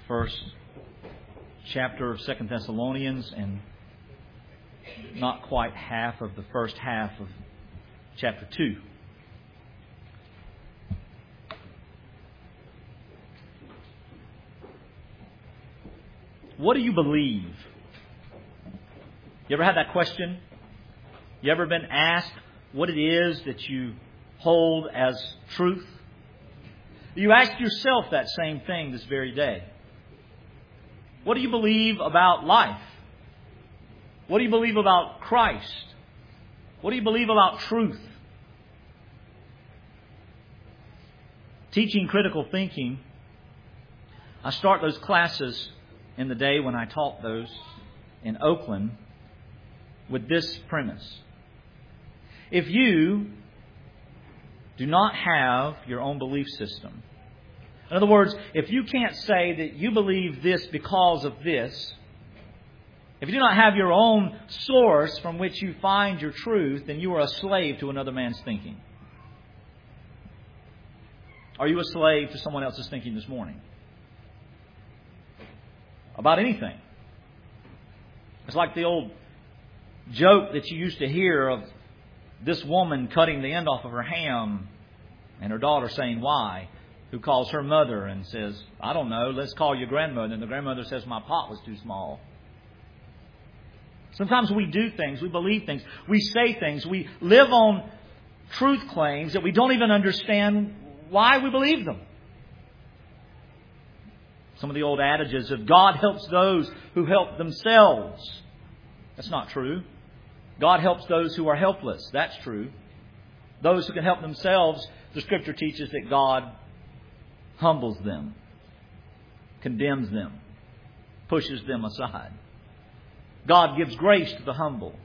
first chapter of 2 Thessalonians and not quite half of the first half of chapter 2. What do you believe? You ever had that question? You ever been asked what it is that you hold as truth? You ask yourself that same thing this very day. What do you believe about life? What do you believe about Christ? What do you believe about truth? Teaching critical thinking, I start those classes in the day when I taught those in Oakland with this premise. If you do not have your own belief system, in other words, if you can't say that you believe this because of this, if you do not have your own source from which you find your truth, then you are a slave to another man's thinking. Are you a slave to someone else's thinking this morning? About anything. It's like the old joke that you used to hear of this woman cutting the end off of her ham and her daughter saying, "Why?" Who calls her mother and says, "I don't know, let's call your grandmother." And the grandmother says, "My pot was too small." Sometimes we do things, we believe things, we say things, we live on truth claims that we don't even understand why we believe them. Some of the old adages of God helps those who help themselves. That's not true. God helps those who are helpless. That's true. Those who can help themselves, the Scripture teaches that God humbles them, condemns them, pushes them aside. God gives grace to the humble,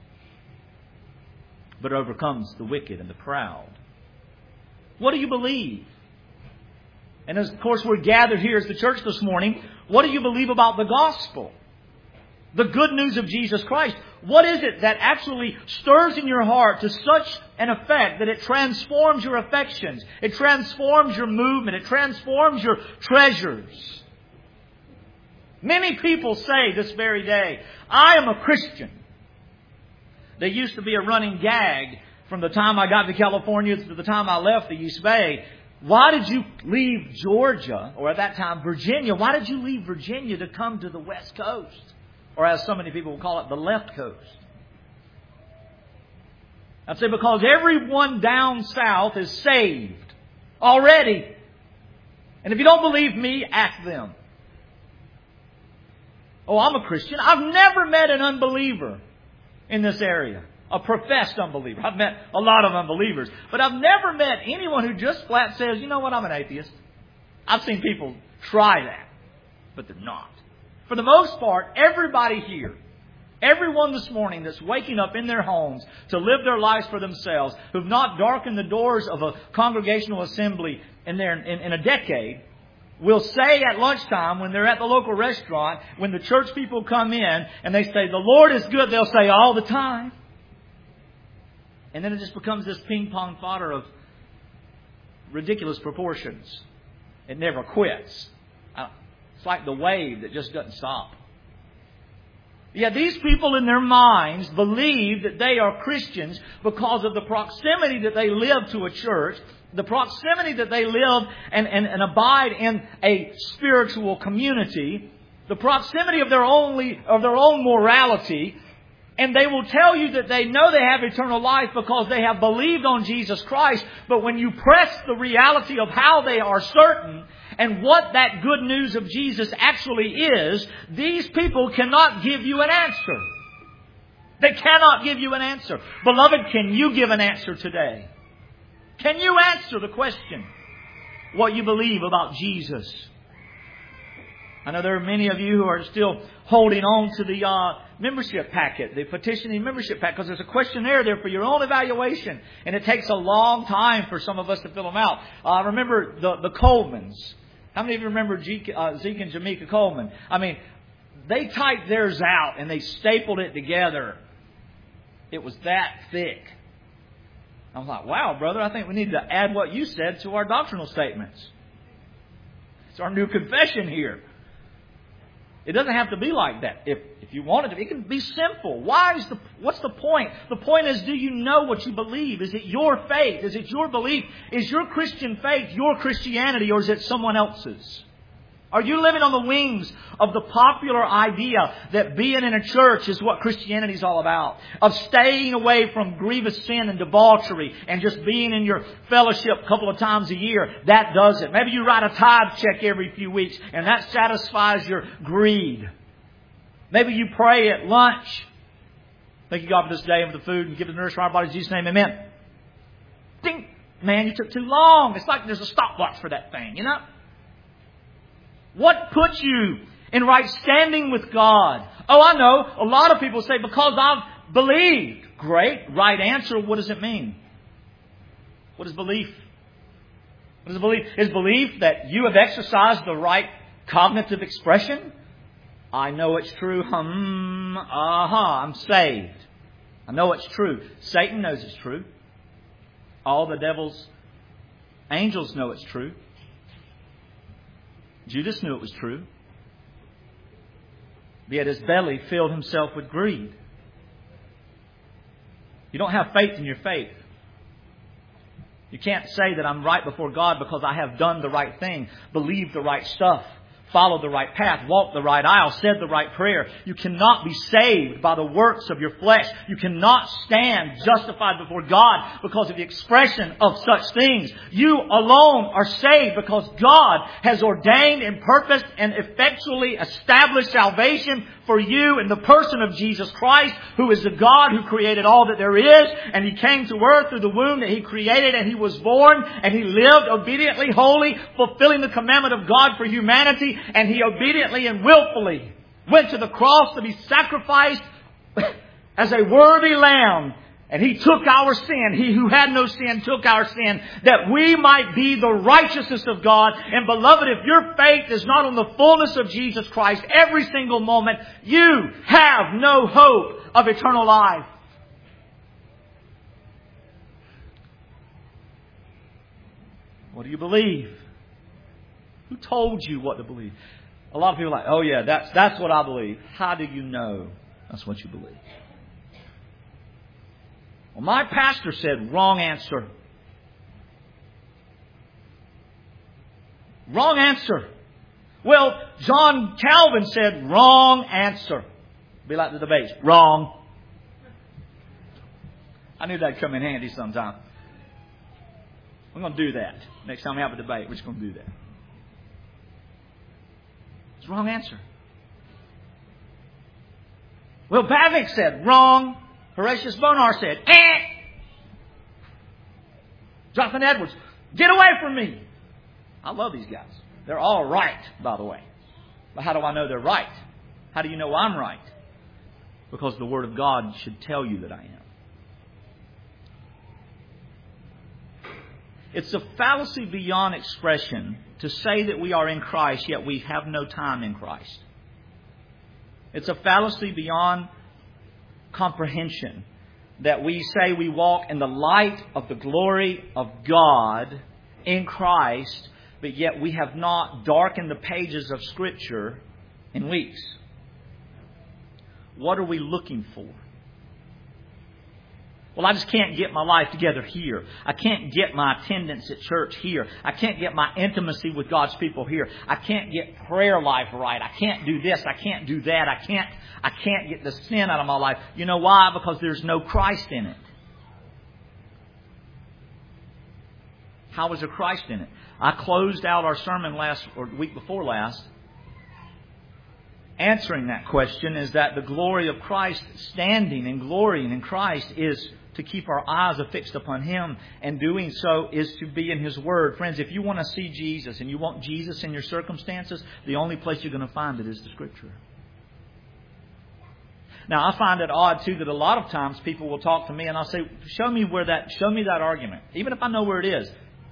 but overcomes the wicked and the proud. What do you believe? And of course we're gathered here as the church this morning. What do you believe about the gospel? The good news of Jesus Christ. What is it that actually stirs in your heart to such an effect that it transforms your affections? It transforms your movement. It transforms your treasures. Many people say this very day, "I am a Christian." There used to be a running gag from the time I got to California to the time I left the East Bay. Why did you leave Georgia, or at that time Virginia? Why did you leave Virginia to come to the West Coast? Or as so many people will call it, the left coast. I'd say because everyone down south is saved already. And if you don't believe me, ask them. Oh, I'm a Christian. I've never met an unbeliever in this area. A professed unbeliever. I've met a lot of unbelievers. But I've never met anyone who just flat says, "You know what, I'm an atheist." I've seen people try that, but they're not. For the most part, everybody here, everyone this morning that's waking up in their homes to live their lives for themselves, who've not darkened the doors of a congregational assembly in a decade, will say at lunchtime when they're at the local restaurant, when the church people come in and they say, "The Lord is good," they'll say, "All the time." And then it just becomes this ping-pong fodder of ridiculous proportions. It never quits. It's like the wave that just doesn't stop. Yeah, these people in their minds believe that they are Christians because of the proximity that they live to a church, the proximity that they live and abide in a spiritual community, the proximity of their own morality. And they will tell you that they know they have eternal life because they have believed on Jesus Christ. But when you press the reality of how they are certain and what that good news of Jesus actually is, these people cannot give you an answer. They cannot give you an answer. Beloved, can you give an answer today? Can you answer the question, what you believe about Jesus? I know there are many of you who are still holding on to the membership packet, the petitioning membership packet, because there's a questionnaire there for your own evaluation. And it takes a long time for some of us to fill them out. Remember the Colemans. How many of you remember Zeke and Jamaica Coleman? I mean, they typed theirs out and they stapled it together. It was that thick. I was like, "Wow, brother, I think we need to add what you said to our doctrinal statements." It's our new confession here. It doesn't have to be like that. If you want it to, it can be simple. What's the point? The point is, do you know what you believe? Is it your faith? Is it your belief? Is your Christian faith your Christianity, or is it someone else's? Are you living on the wings of the popular idea that being in a church is what Christianity is all about? Of staying away from grievous sin and debauchery and just being in your fellowship a couple of times a year? That does it. Maybe you write a tithe check every few weeks and that satisfies your greed. Maybe you pray at lunch. Thank you, God, for this day and for the food, and give the nourishment for our bodies. In Jesus' name, amen. Ding! Man, you took too long. It's like there's a stopwatch for that thing, you know? What puts you in right standing with God? Oh, I know. A lot of people say, because I've believed. Great. Right answer. What does it mean? What is belief? What is belief? Is belief that you have exercised the right cognitive expression? I know it's true. I'm saved. I know it's true. Satan knows it's true. All the devil's angels know it's true. Judas knew it was true. Yet his belly filled himself with greed. You don't have faith in your faith. You can't say that I'm right before God because I have done the right thing, believed the right stuff, followed the right path, walked the right aisle, said the right prayer. You cannot be saved by the works of your flesh. You cannot stand justified before God because of the expression of such things. You alone are saved because God has ordained and purposed and effectually established salvation for you in the person of Jesus Christ, who is the God who created all that there is. And He came to earth through the womb that He created, and He was born, and He lived obediently, holy, fulfilling the commandment of God for humanity. And He obediently and willfully went to the cross to be sacrificed as a worthy lamb. And He took our sin. He who had no sin took our sin, that we might be the righteousness of God. And beloved, if your faith is not on the fullness of Jesus Christ every single moment, you have no hope of eternal life. What do you believe? Who told you what to believe? A lot of people are like, oh yeah, that's what I believe. How do you know that's what you believe? Well, my pastor said, wrong answer. Wrong answer. Well, John Calvin said, wrong answer. Be like the debates. Wrong. I knew that'd come in handy sometime. We're going to do that. Next time we have a debate, we're just going to do that. It's the wrong answer. Well, Bavinck said, wrong. Horatius Bonar said, Jonathan Edwards, get away from me. I love these guys. They're all right, by the way. But how do I know they're right? How do you know I'm right? Because the Word of God should tell you that I am. It's a fallacy beyond expression to say that we are in Christ, yet we have no time in Christ. It's a fallacy beyond comprehension that we say we walk in the light of the glory of God in Christ, but yet we have not darkened the pages of Scripture in weeks. What are we looking for? Well, I just can't get my life together here. I can't get my attendance at church here. I can't get my intimacy with God's people here. I can't get prayer life right. I can't do this. I can't do that. I can't get the sin out of my life. You know why? Because there's no Christ in it. How is there Christ in it? I closed out our sermon week before last answering that question, is that the glory of Christ, standing and glorying in Christ, is to keep our eyes affixed upon Him, and doing so is to be in His Word. Friends, if you want to see Jesus and you want Jesus in your circumstances, the only place you're going to find it is the Scripture. Now, I find it odd too that a lot of times people will talk to me and I'll say, show me that argument, even if I know where it is.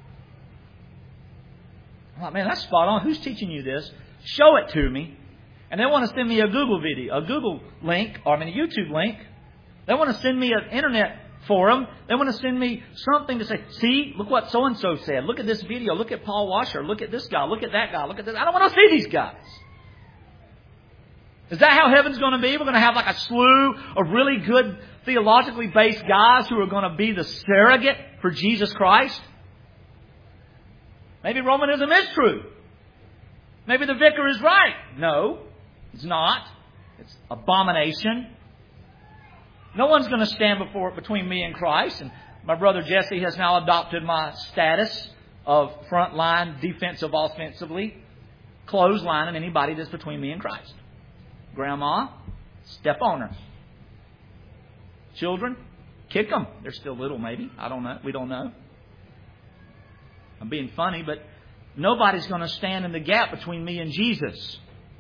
I'm like, man, that's spot on. Who's teaching you this? Show it to me. And they want to send me a Google video, a Google link, or a YouTube link. They want to send me an internet forum. They want to send me something to say, see, look what so-and-so said. Look at this video. Look at Paul Washer. Look at this guy. Look at that guy. Look at this. I don't want to see these guys. Is that how heaven's going to be? We're going to have like a slew of really good theologically based guys who are going to be the surrogate for Jesus Christ? Maybe Romanism is true. Maybe the vicar is right. No, it's not. It's abomination. No one's going to stand between me and Christ. And my brother Jesse has now adopted my status of frontline defensive offensively, clotheslining anybody that's between me and Christ. Grandma, step on her. Children, kick them. They're still little, maybe. I don't know. We don't know. I'm being funny, but nobody's going to stand in the gap between me and Jesus.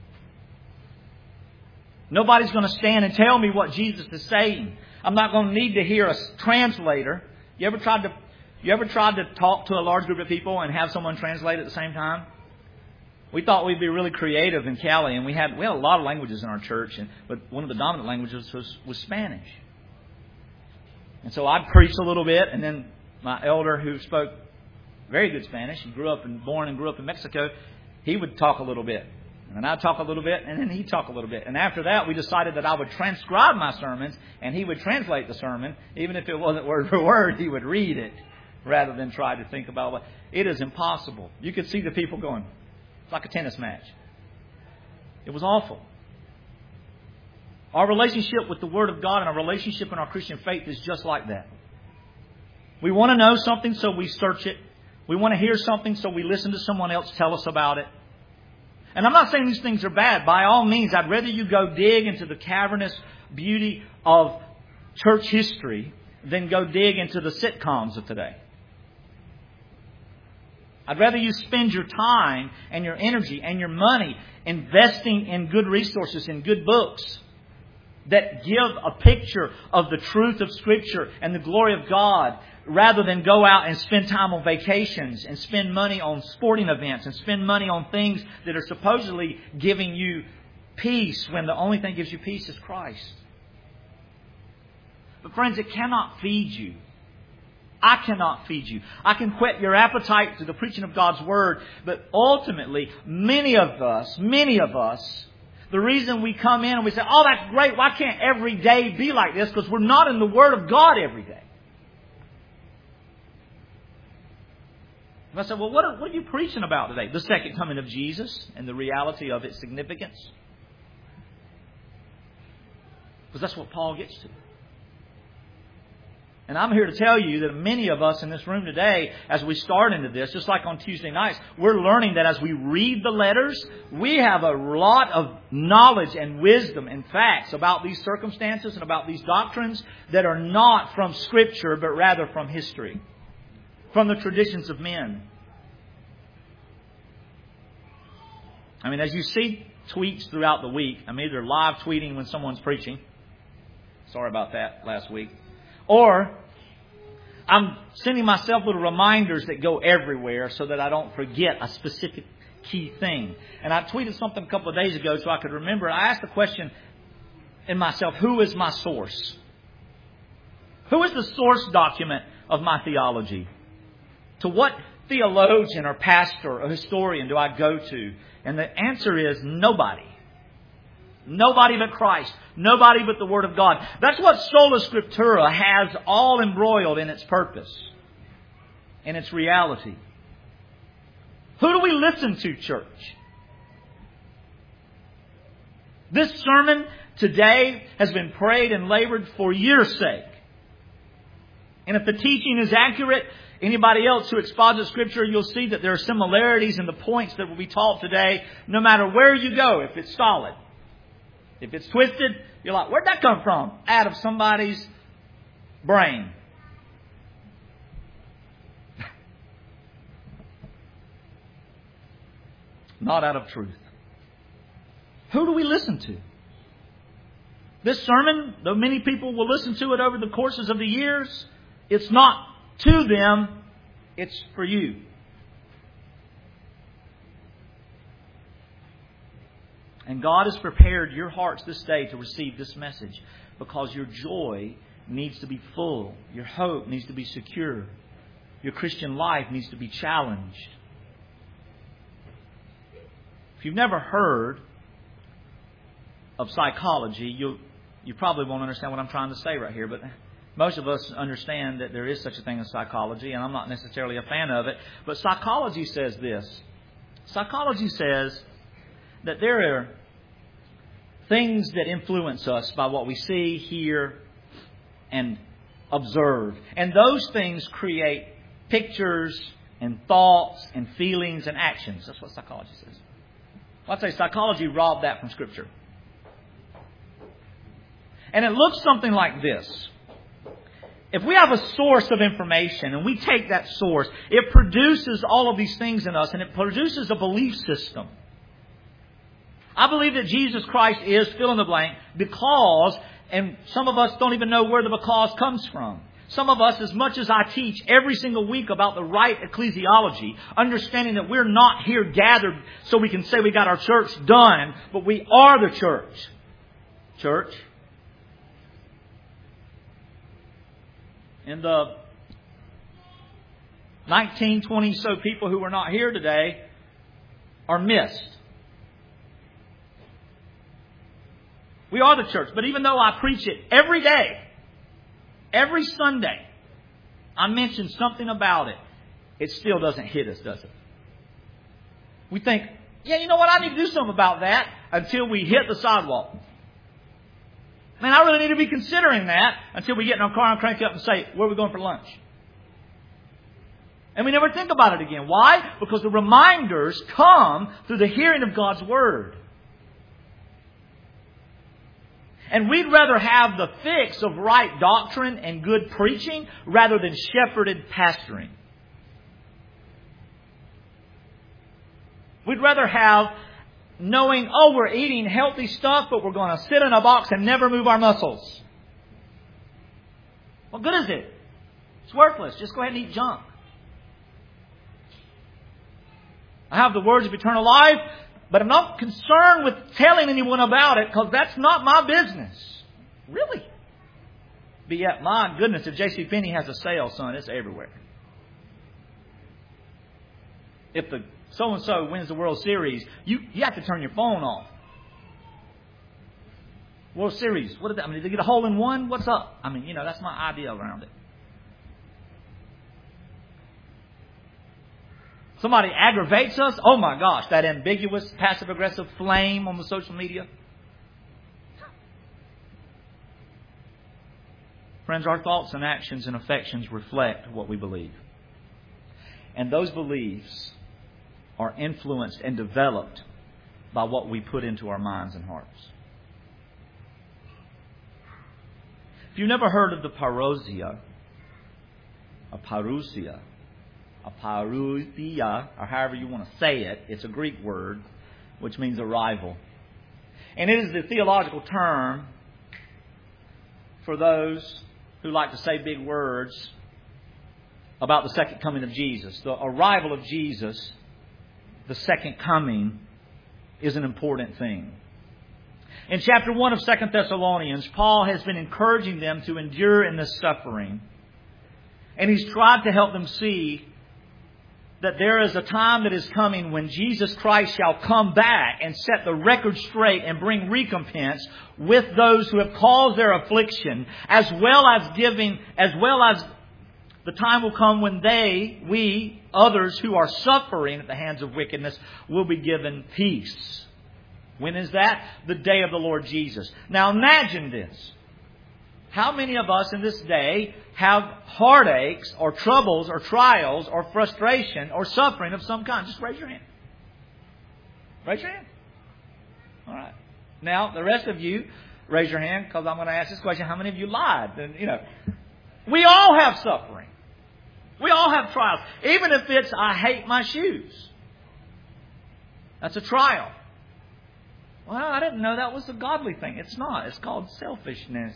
Nobody's going to stand and tell me what Jesus is saying. I'm not going to need to hear a translator. You ever tried to talk to a large group of people and have someone translate at the same time? We thought we'd be really creative in Cali, and we had a lot of languages in our church, but one of the dominant languages was Spanish. And so I'd preach a little bit, and then my elder, who spoke very good Spanish, he born and grew up in Mexico, he would talk a little bit. And then I'd talk a little bit, and then he'd talk a little bit. And after that, we decided that I would transcribe my sermons, and he would translate the sermon. Even if it wasn't word for word, he would read it rather than try to think about what. It is impossible. You could see the people going, it's like a tennis match. It was awful. Our relationship with the Word of God and our relationship in our Christian faith is just like that. We want to know something, so we search it. We want to hear something, so we listen to someone else tell us about it. And I'm not saying these things are bad. By all means, I'd rather you go dig into the cavernous beauty of church history than go dig into the sitcoms of today. I'd rather you spend your time and your energy and your money investing in good resources and good books that give a picture of the truth of Scripture and the glory of God, rather than go out and spend time on vacations and spend money on sporting events and spend money on things that are supposedly giving you peace when the only thing that gives you peace is Christ. But friends, it cannot feed you. I cannot feed you. I can whet your appetite to the preaching of God's Word, but ultimately, many of us, the reason we come in and we say, oh, that's great, why can't every day be like this? Because we're not in the Word of God every day. And I said, well, what are you preaching about today? The second coming of Jesus and the reality of its significance. Because that's what Paul gets to. And I'm here to tell you that many of us in this room today, as we start into this, just like on Tuesday nights, we're learning that as we read the letters, we have a lot of knowledge and wisdom and facts about these circumstances and about these doctrines that are not from Scripture, but rather from history, from the traditions of men. I mean, as you see tweets throughout the week, I'm either live tweeting when someone's preaching. Sorry about that last week. Or I'm sending myself little reminders that go everywhere so that I don't forget a specific key thing. And I tweeted something a couple of days ago so I could remember. I asked the question in myself, who is my source? Who is the source document of my theology? To what theologian or pastor or historian do I go to? And the answer is nobody. Nobody but Christ. Nobody but the Word of God. That's what Sola Scriptura has all embroiled in its purpose, in its reality. Who do we listen to, church? This sermon today has been prayed and labored for your sake. And if the teaching is accurate, anybody else who exposits Scripture, you'll see that there are similarities in the points that will be taught today, no matter where you go, if it's solid. If it's twisted, you're like, where'd that come from? Out of somebody's brain. Not out of truth. Who do we listen to? This sermon, though many people will listen to it over the courses of the years, it's not to them, it's for you. And God has prepared your hearts this day to receive this message because your joy needs to be full. Your hope needs to be secure. Your Christian life needs to be challenged. If you've never heard of psychology, you probably won't understand what I'm trying to say right here, but most of us understand that there is such a thing as psychology, and I'm not necessarily a fan of it. But psychology says this. Psychology says that there are things that influence us by what we see, hear, and observe. And those things create pictures and thoughts and feelings and actions. That's what psychology says. Well, I'd say psychology robbed that from Scripture. And it looks something like this. If we have a source of information and we take that source, it produces all of these things in us, and it produces a belief system. I believe that Jesus Christ is fill in the blank because, and some of us don't even know where the because comes from. Some of us, as much as I teach every single week about the right ecclesiology, understanding that we're not here gathered so we can say we got our church done, but we are the church. Church. And the 19, 20 so people who are not here today are missed. We are the church. But even though I preach it every day, every Sunday, I mention something about it, it still doesn't hit us, does it? We think, yeah, you know what, I need to do something about that, until we hit the sidewalk. Man, I really need to be considering that until we get in our car and crank up and say, where are we going for lunch? And we never think about it again. Why? Because the reminders come through the hearing of God's Word. And we'd rather have the fix of right doctrine and good preaching rather than shepherded pastoring. We'd rather have knowing, oh, we're eating healthy stuff, but we're going to sit in a box and never move our muscles. What good is it? It's worthless. Just go ahead and eat junk. I have the words of eternal life, but I'm not concerned with telling anyone about it because that's not my business. Really? But yet, my goodness, if JCPenney has a sale, son, it's everywhere. If the so-and-so wins the World Series, you have to turn your phone off. World Series, what did that? I mean, did they get a hole in one? What's up? I mean, that's my idea around it. Somebody aggravates us. Oh my gosh, that ambiguous, passive-aggressive flame on the social media. Friends, our thoughts and actions and affections reflect what we believe. And those beliefs are influenced and developed by what we put into our minds and hearts. If you've never heard of the parousia, or however you want to say it, it's a Greek word which means arrival. And it is the theological term for those who like to say big words about the second coming of Jesus. The arrival of Jesus, the second coming, is an important thing. In chapter 1 of 2 Thessalonians, Paul has been encouraging them to endure in this suffering. And he's tried to help them see that there is a time that is coming when Jesus Christ shall come back and set the record straight and bring recompense with those who have caused their affliction, as well as the time will come when we, others who are suffering at the hands of wickedness, will be given peace. When is that? The day of the Lord Jesus. Now imagine this. How many of us in this day have heartaches or troubles or trials or frustration or suffering of some kind? Just raise your hand. Raise your hand. All right. Now, the rest of you, raise your hand because I'm going to ask this question. How many of you lied? And, we all have suffering. We all have trials. Even if it's, I hate my shoes. That's a trial. Well, I didn't know that was a godly thing. It's not. It's called selfishness.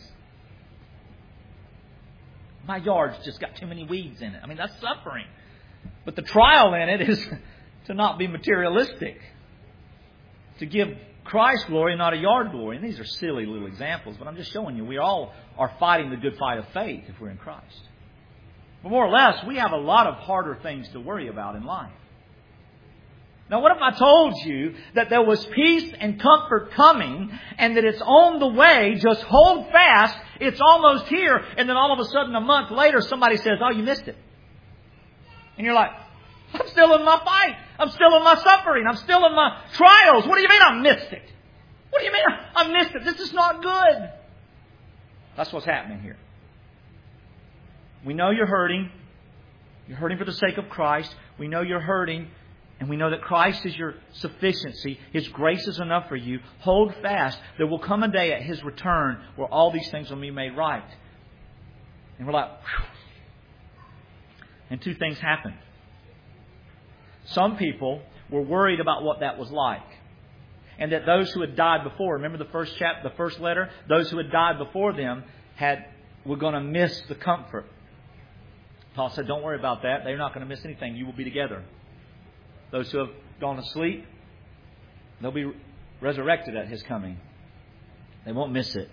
My yard's just got too many weeds in it. I mean, that's suffering. But the trial in it is to not be materialistic. To give Christ glory, not a yard glory. And these are silly little examples, but I'm just showing you we all are fighting the good fight of faith if we're in Christ. But more or less, we have a lot of harder things to worry about in life. Now what if I told you that there was peace and comfort coming and that it's on the way, just hold fast, it's almost here, and then all of a sudden a month later somebody says, oh, you missed it. And you're like, I'm still in my fight. I'm still in my suffering. I'm still in my trials. What do you mean I missed it? What do you mean I missed it? This is not good. That's what's happening here. We know you're hurting. You're hurting for the sake of Christ. We know you're hurting. And we know that Christ is your sufficiency. His grace is enough for you. Hold fast. There will come a day at His return where all these things will be made right. And we're like, whew. And two things happened. Some people were worried about what that was like. And that those who had died before, remember the first letter? Those who had died before them were going to miss the comfort. Paul said, don't worry about that. They're not going to miss anything. You will be together. Those who have gone to sleep, they'll be resurrected at His coming. They won't miss it.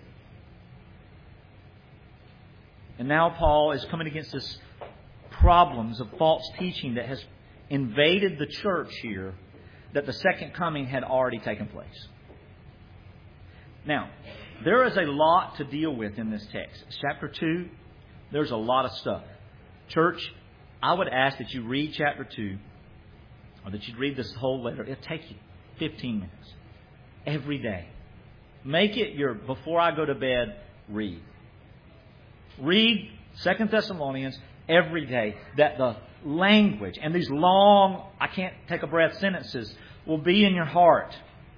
And now Paul is coming against this problems of false teaching that has invaded the church here, that the second coming had already taken place. Now, there is a lot to deal with in this text. Chapter 2, there's a lot of stuff. Church, I would ask that you read chapter 2, or that you'd read this whole letter. It'll take you 15 minutes every day. Make it your before I go to bed read. Read 2 Thessalonians every day, that the language and these long, I can't take a breath sentences will be in your heart,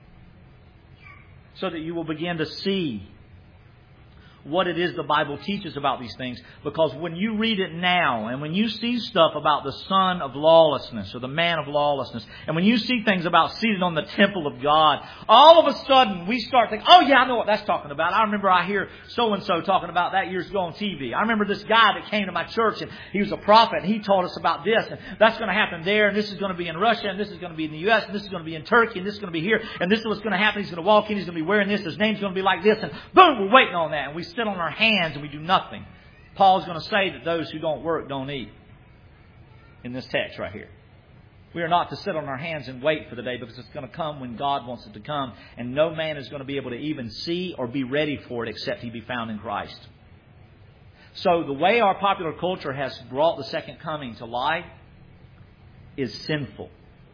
so that you will begin to see what it is the Bible teaches about these things. Because when you read it now, and when you see stuff about the son of lawlessness or the man of lawlessness, and when you see things about seated on the temple of God, all of a sudden we start thinking, oh yeah, I know what that's talking about. I remember I hear so-and-so talking about that years ago on TV. I remember this guy that came to my church and he was a prophet and he taught us about this, and that's going to happen there, and this is going to be in Russia, and this is going to be in the U.S., and this is going to be in Turkey, and this is going to be here, and this is what's going to happen. He's going to walk in, he's going to be wearing this, his name's going to be like this, and boom, we're waiting on that, and we sit on our hands and we do nothing. Paul's going to say that those who don't work don't eat in this text right here. We are not to sit on our hands and wait for the day, because it's going to come when God wants it to come, and no man is going to be able to even see or be ready for it except he be found in Christ. So the way our popular culture has brought the second coming to light is sinful.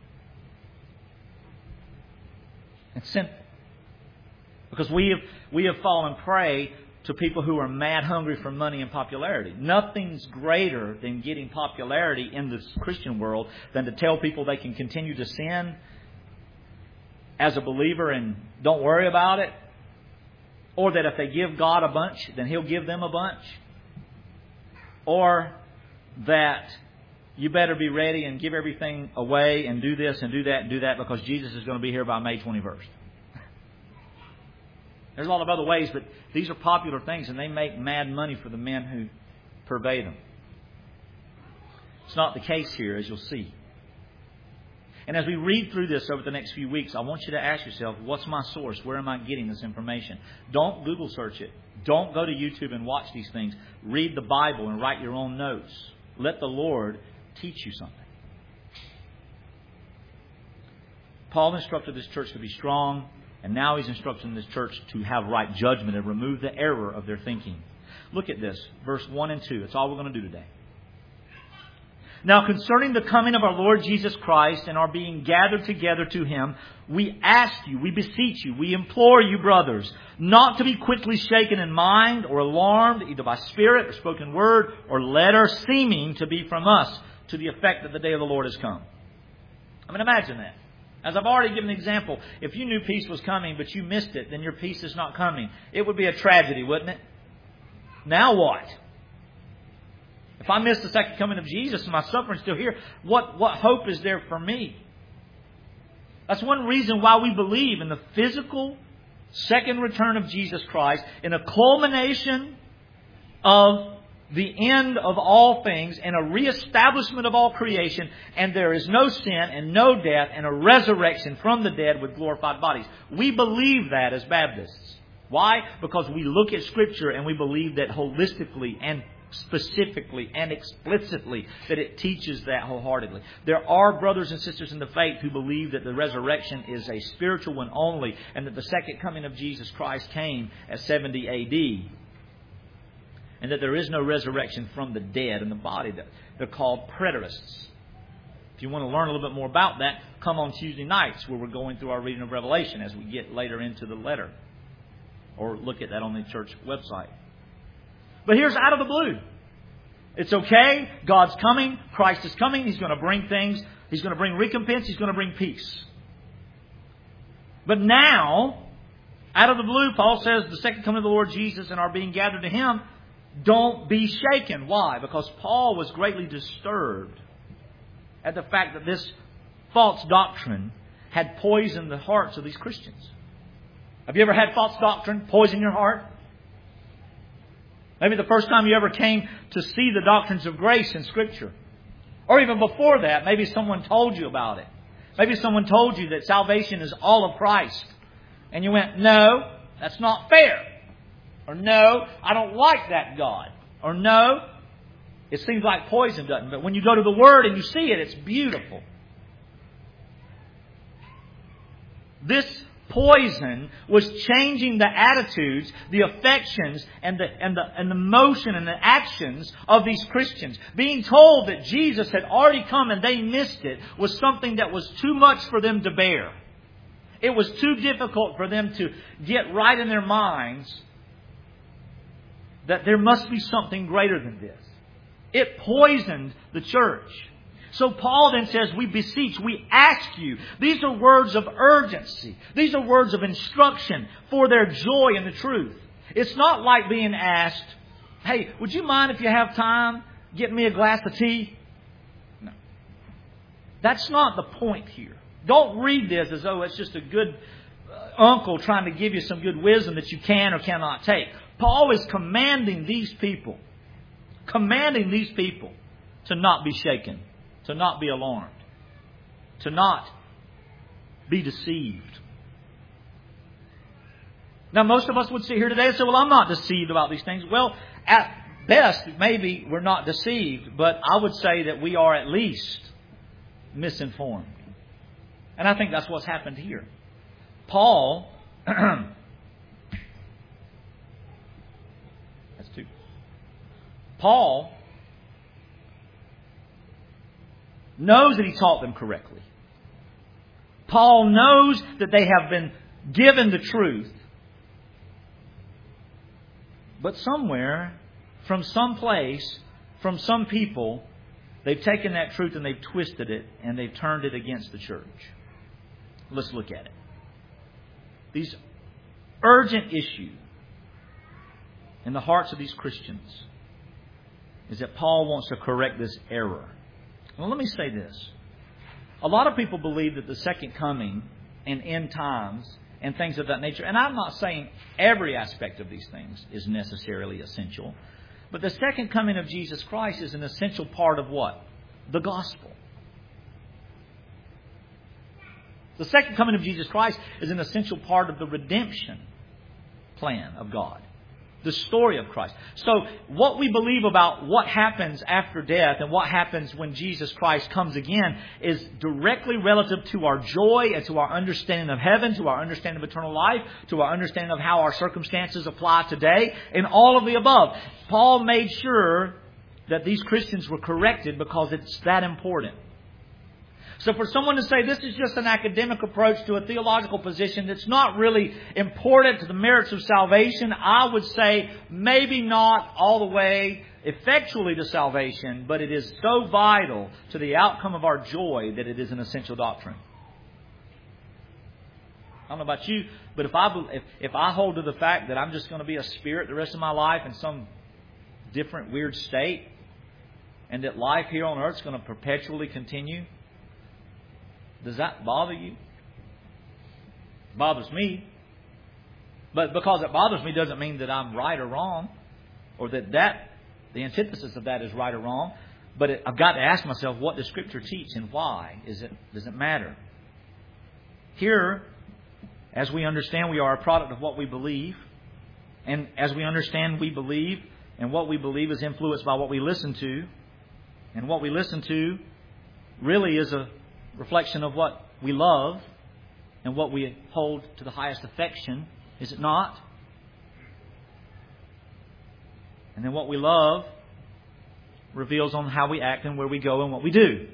It's sinful. Because we have fallen prey to people who are mad hungry for money and popularity. Nothing's greater than getting popularity in this Christian world than to tell people they can continue to sin as a believer and don't worry about it. Or that if they give God a bunch, then He'll give them a bunch. Or that you better be ready and give everything away and do this and do that and do that, because Jesus is going to be here by May 21st. There's a lot of other ways, but these are popular things, and they make mad money for the men who purvey them. It's not the case here, as you'll see. And as we read through this over the next few weeks, I want you to ask yourself, what's my source? Where am I getting this information? Don't Google search it. Don't go to YouTube and watch these things. Read the Bible and write your own notes. Let the Lord teach you something. Paul instructed this church to be strong. And now he's instructing this church to have right judgment and remove the error of their thinking. Look at this, verse 1 and 2. That's all we're going to do today. Now concerning the coming of our Lord Jesus Christ and our being gathered together to Him, we ask you, we beseech you, we implore you, brothers, not to be quickly shaken in mind or alarmed, either by spirit or spoken word or letter, seeming to be from us, to the effect that the day of the Lord has come. I mean, imagine that. As I've already given an example, if you knew peace was coming but you missed it, then your peace is not coming. It would be a tragedy, wouldn't it? Now what? If I miss the second coming of Jesus and my suffering's still here, what hope is there for me? That's one reason why we believe in the physical second return of Jesus Christ, in a culmination of the end of all things and a reestablishment of all creation, and there is no sin and no death and a resurrection from the dead with glorified bodies. We believe that as Baptists. Why? Because we look at Scripture and we believe that holistically and specifically and explicitly that it teaches that wholeheartedly. There are brothers and sisters in the faith who believe that the resurrection is a spiritual one only, and that the second coming of Jesus Christ came at 70 A.D., and that there is no resurrection from the dead in the body. They're called preterists. If you want to learn a little bit more about that, come on Tuesday nights where we're going through our reading of Revelation as we get later into the letter. Or look at that on the church website. But here's out of the blue. It's okay. God's coming. Christ is coming. He's going to bring things. He's going to bring recompense. He's going to bring peace. But now, out of the blue, Paul says the second coming of the Lord Jesus and our being gathered to Him, don't be shaken. Why? Because Paul was greatly disturbed at the fact that this false doctrine had poisoned the hearts of these Christians. Have you ever had false doctrine poison your heart? Maybe the first time you ever came to see the doctrines of grace in Scripture. Or even before that, maybe someone told you about it. Maybe someone told you that salvation is all of Christ. And you went, no, that's not fair. Or no, I don't like that God. Or no, it seems like poison, doesn't it? But when you go to the Word and you see it, it's beautiful. This poison was changing the attitudes, the affections, and the motion and the actions of these Christians. Being told that Jesus had already come and they missed it was something that was too much for them to bear. It was too difficult for them to get right in their minds that there must be something greater than this. It poisoned the church. So Paul then says, we beseech, we ask you. These are words of urgency. These are words of instruction for their joy in the truth. It's not like being asked, hey, would you mind if you have time, get me a glass of tea? No. That's not the point here. Don't read this as though it's just a good uncle trying to give you some good wisdom that you can or cannot take. Paul is commanding these people to not be shaken, to not be alarmed, to not be deceived. Now, most of us would sit here today and say, well, I'm not deceived about these things. Well, at best, maybe we're not deceived, but I would say that we are at least misinformed. And I think that's what's happened here. Paul, that's two. Paul knows that he taught them correctly. Paul knows that they have been given the truth. But somewhere, from some place, from some people, they've taken that truth and they've twisted it and they've turned it against the church. Let's look at it. These urgent issue in the hearts of these Christians is that Paul wants to correct this error. Well, let me say this. A lot of people believe that the second coming and end times and things of that nature, and I'm not saying every aspect of these things is necessarily essential, but the second coming of Jesus Christ is an essential part of what? The gospel. The second coming of Jesus Christ is an essential part of the redemption plan of God. The story of Christ. So what we believe about what happens after death and what happens when Jesus Christ comes again is directly relative to our joy and to our understanding of heaven, to our understanding of eternal life, to our understanding of how our circumstances apply today, and all of the above. Paul made sure that these Christians were corrected because it's that important. So for someone to say this is just an academic approach to a theological position that's not really important to the merits of salvation, I would say maybe not all the way effectually to salvation, but it is so vital to the outcome of our joy that it is an essential doctrine. I don't know about you, but if I hold to the fact that I'm just going to be a spirit the rest of my life in some different weird state, and that life here on earth is going to perpetually continue, does that bother you? It bothers me. But because it bothers me doesn't mean that I'm right or wrong, or that the antithesis of that is right or wrong. But I've got to ask myself, what does Scripture teach and why? Does it matter? Here, as we understand, we are a product of what we believe. And as we understand, we believe And what we believe is influenced by what we listen to. And what we listen to really is a reflection of what we love and what we hold to the highest affection, is it not? And then what we love reveals on how we act and where we go and what we do.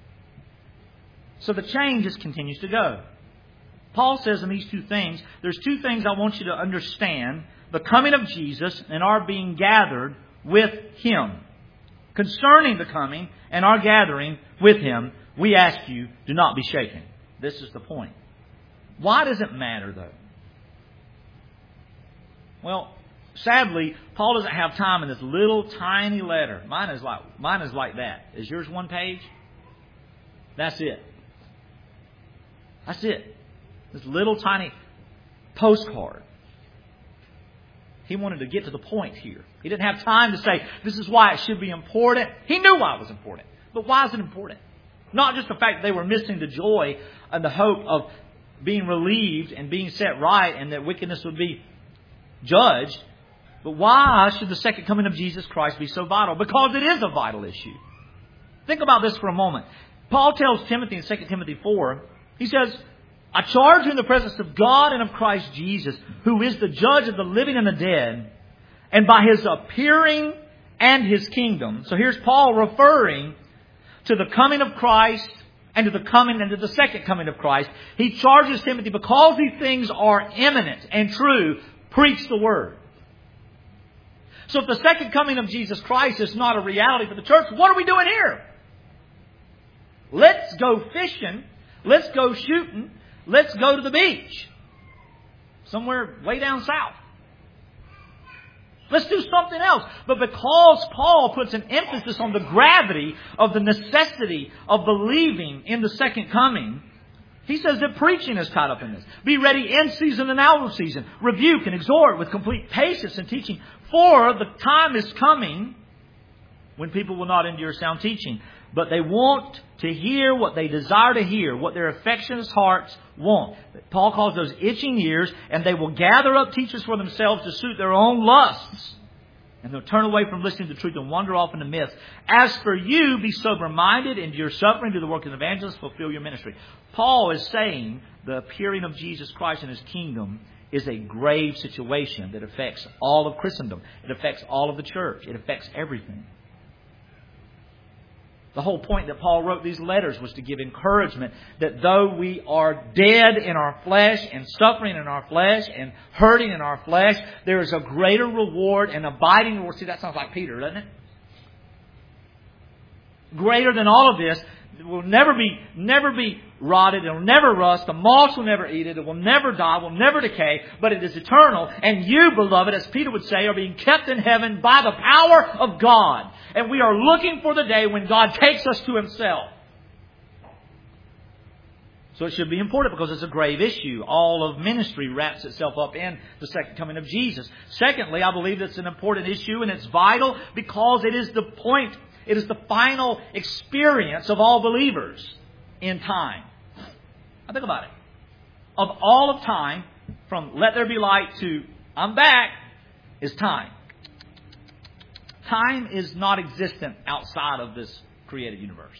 So the chain just continues to go. Paul says in these two things, there's two things I want you to understand: the coming of Jesus and our being gathered with Him. Concerning the coming and our gathering with Him, we ask you, do not be shaken. This is the point. Why does it matter, though? Well, sadly, Paul doesn't have time in this little tiny letter. Mine is like that. Is yours one page? That's it. That's it. This little tiny postcard. He wanted to get to the point here. He didn't have time to say, this is why it should be important. He knew why it was important. But why is it important? Not just the fact that they were missing the joy and the hope of being relieved and being set right and that wickedness would be judged. But why should the second coming of Jesus Christ be so vital? Because it is a vital issue. Think about this for a moment. Paul tells Timothy in 2 Timothy 4, he says, I charge you in the presence of God and of Christ Jesus, who is the judge of the living and the dead, and by His appearing and His kingdom. So here's Paul referring to the coming of Christ and to the second coming of Christ. He charges Timothy, because these things are imminent and true, preach the word. So if the second coming of Jesus Christ is not a reality for the church, what are we doing here? Let's go fishing. Let's go shooting. Let's go to the beach. Somewhere way down south. Let's do something else. But because Paul puts an emphasis on the gravity of the necessity of believing in the second coming, he says that preaching is tied up in this. Be ready in season and out of season. Rebuke and exhort with complete patience and teaching. For the time is coming when people will not endure sound teaching, but they want to hear what they desire to hear, what their affectionate hearts want. Paul calls those itching ears, and they will gather up teachers for themselves to suit their own lusts. And they'll turn away from listening to truth and wander off into myths. As for you, be sober-minded, endure suffering, do the work of an evangelist, fulfill your ministry. Paul is saying the appearing of Jesus Christ and His kingdom is a grave situation that affects all of Christendom. It affects all of the church. It affects everything. The whole point that Paul wrote these letters was to give encouragement that though we are dead in our flesh and suffering in our flesh and hurting in our flesh, there is a greater reward and abiding reward. See, that sounds like Peter, doesn't it? Greater than all of this. It will never be rotted. It will never rust. The moths will never eat it. It will never die. It will never decay. But it is eternal. And you, beloved, as Peter would say, are being kept in heaven by the power of God. And we are looking for the day when God takes us to Himself. So it should be important because it's a grave issue. All of ministry wraps itself up in the second coming of Jesus. Secondly, I believe it's an important issue and it's vital because it is the point. It is the final experience of all believers in time. Now think about it. Of all of time, from let there be light to I'm back, is time. Time is not existent outside of this created universe.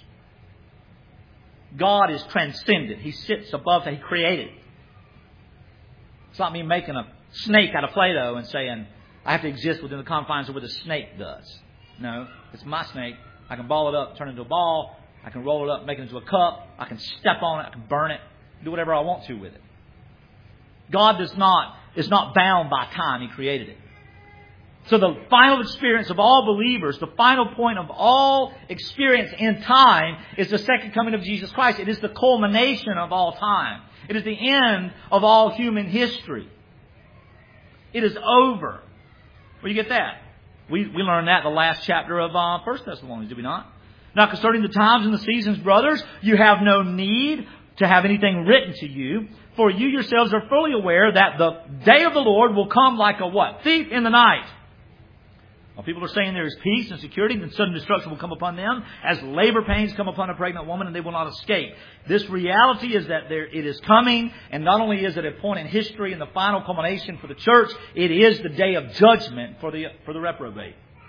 God is transcendent. He sits above it. He created it. It's not me making a snake out of Play-Doh and saying I have to exist within the confines of what a snake does. No, it's my snake. I can ball it up, turn it into a ball. I can roll it up, make it into a cup. I can step on it. I can burn it. Do whatever I want to with it. God is not bound by time. He created it. So the final experience of all believers, the final point of all experience in time is the second coming of Jesus Christ. It is the culmination of all time. It is the end of all human history. It is over. Where do you get that? We learned that in the last chapter of 1 Thessalonians, did we not? Now, concerning the times and the seasons, brothers, you have no need to have anything written to you, for you yourselves are fully aware that the day of the Lord will come like a what? Thief in the night. While people are saying there is peace and security, then sudden destruction will come upon them as labor pains come upon a pregnant woman and they will not escape. This reality is that it is coming, and not only is it a point in history and the final culmination for the church, it is the day of judgment for the reprobate.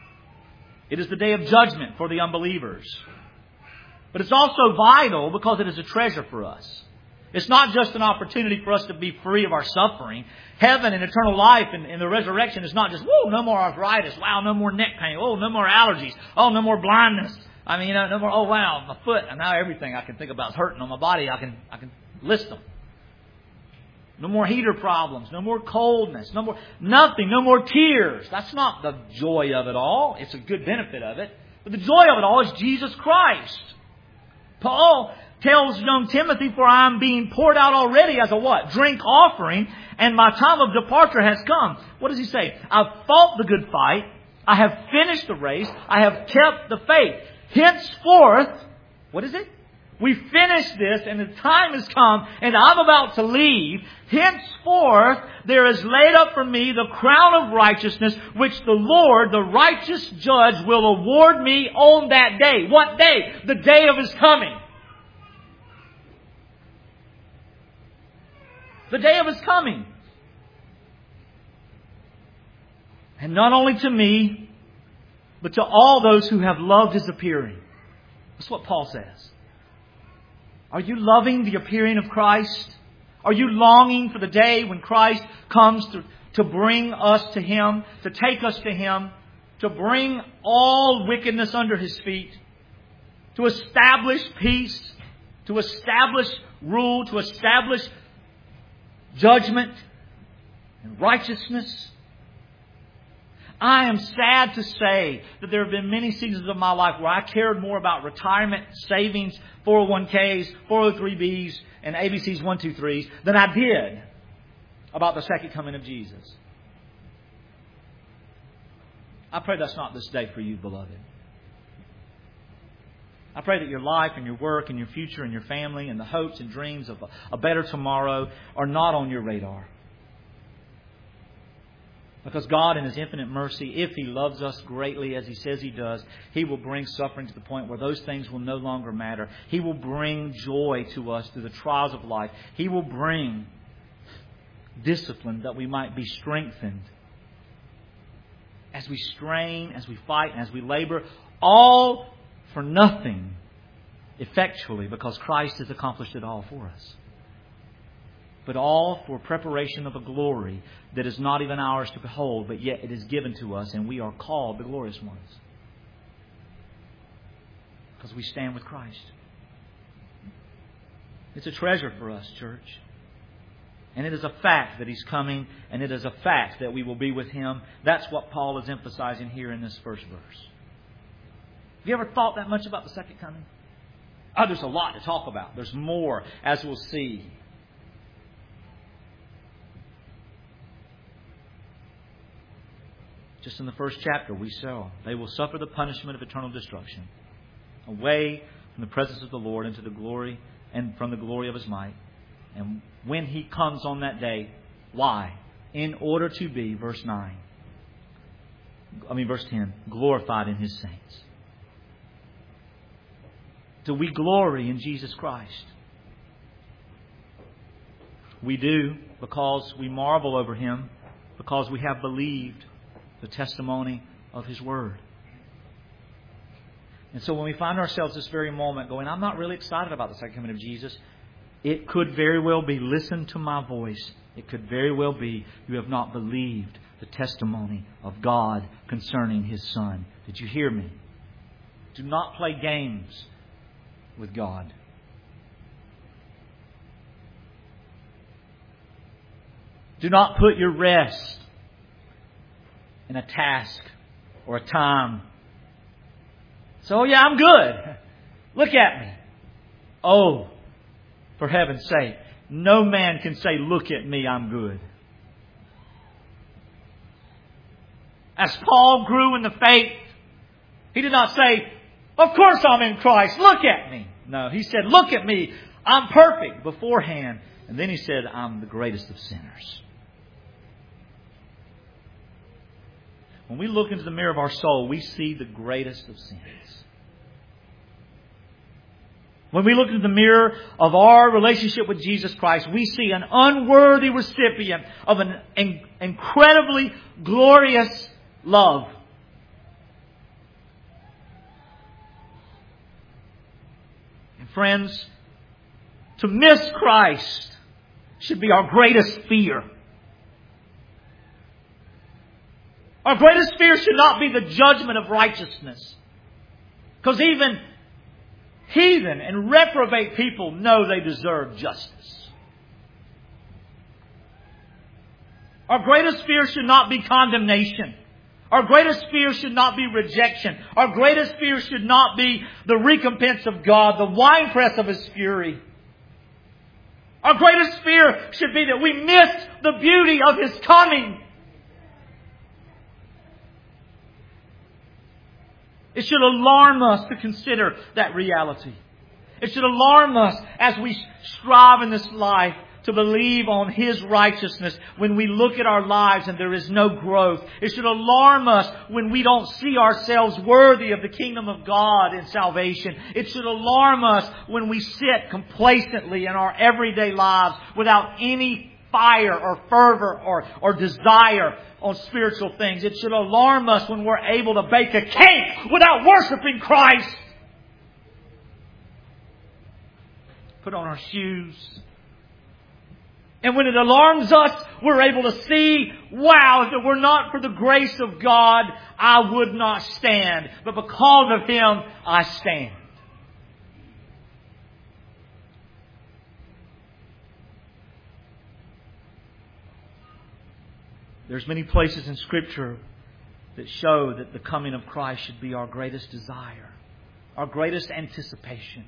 It is the day of judgment for the unbelievers. But it's also vital because it is a treasure for us. It's not just an opportunity for us to be free of our suffering. Heaven and eternal life and the resurrection is not just, whoa, no more arthritis. Wow, no more neck pain. Oh, no more allergies. Oh, no more blindness. I mean, no more, oh, wow, my foot. And now everything I can think about is hurting on my body. I can list them. No more heater problems. No more coldness. No more, nothing. No more tears. That's not the joy of it all. It's a good benefit of it. But the joy of it all is Jesus Christ. Paul tells young Timothy, for I am being poured out already as a what? Drink offering, and my time of departure has come. What does he say? I've fought the good fight. I have finished the race. I have kept the faith. Henceforth, what is it? We finished this, and the time has come, and I'm about to leave. Henceforth, there is laid up for me the crown of righteousness, which the Lord, the righteous judge, will award me on that day. What day? The day of His coming. The day of His coming. And not only to me, but to all those who have loved His appearing. That's what Paul says. Are you loving the appearing of Christ? Are you longing for the day when Christ comes to bring us to Him, to take us to Him, to bring all wickedness under His feet, to establish peace, to establish rule, to establish judgment and righteousness? I am sad to say that there have been many seasons of my life where I cared more about retirement, savings, 401ks, 403bs, and ABC's 123s than I did about the second coming of Jesus. I pray that's not this day for you, beloved. I pray that your life and your work and your future and your family and the hopes and dreams of a better tomorrow are not on your radar. Because God, in His infinite mercy, if He loves us greatly as He says He does, He will bring suffering to the point where those things will no longer matter. He will bring joy to us through the trials of life. He will bring discipline that we might be strengthened as we strain, as we fight, and as we labor, all for nothing effectually, because Christ has accomplished it all for us. But all for preparation of a glory that is not even ours to behold, but yet it is given to us, and we are called the glorious ones. Because we stand with Christ. It's a treasure for us, church. And it is a fact that He's coming, and it is a fact that we will be with Him. That's what Paul is emphasizing here in this first verse. Have you ever thought that much about the second coming? Oh, there's a lot to talk about. There's more, as we'll see. Just in the first chapter, we saw they will suffer the punishment of eternal destruction, away from the presence of the Lord into the glory and from the glory of His might. And when He comes on that day, why? In order to be, verse 10, glorified in His saints. Do we glory in Jesus Christ? We do, because we marvel over Him, because we have believed the testimony of His Word. And so when we find ourselves this very moment going, I'm not really excited about the second coming of Jesus, it could very well be, listen to my voice, it could very well be you have not believed the testimony of God concerning His Son. Did you hear me? Do not play games with God. Do not put your rest in a task or a time. So, yeah, I'm good. Look at me. Oh, for heaven's sake, no man can say, look at me, I'm good. As Paul grew in the faith, he did not say, of course I'm in Christ, look at me. No, he said, look at me, I'm perfect beforehand. And then he said, I'm the greatest of sinners. When we look into the mirror of our soul, we see the greatest of sins. When we look into the mirror of our relationship with Jesus Christ, we see an unworthy recipient of an incredibly glorious love. Friends, to miss Christ should be our greatest fear. Our greatest fear should not be the judgment of righteousness. Because even heathen and reprobate people know they deserve justice. Our greatest fear should not be condemnation. Our greatest fear should not be rejection. Our greatest fear should not be the recompense of God, the winepress of His fury. Our greatest fear should be that we miss the beauty of His coming. It should alarm us to consider that reality. It should alarm us as we strive in this life to believe on His righteousness when we look at our lives and there is no growth. It should alarm us when we don't see ourselves worthy of the kingdom of God in salvation. It should alarm us when we sit complacently in our everyday lives without any fire or fervor or desire on spiritual things. It should alarm us when we're able to bake a cake without worshiping Christ. Put on our shoes. And when it alarms us, we're able to see, wow, if it were not for the grace of God, I would not stand. But because of Him, I stand. There's many places in Scripture that show that the coming of Christ should be our greatest desire, our greatest anticipation.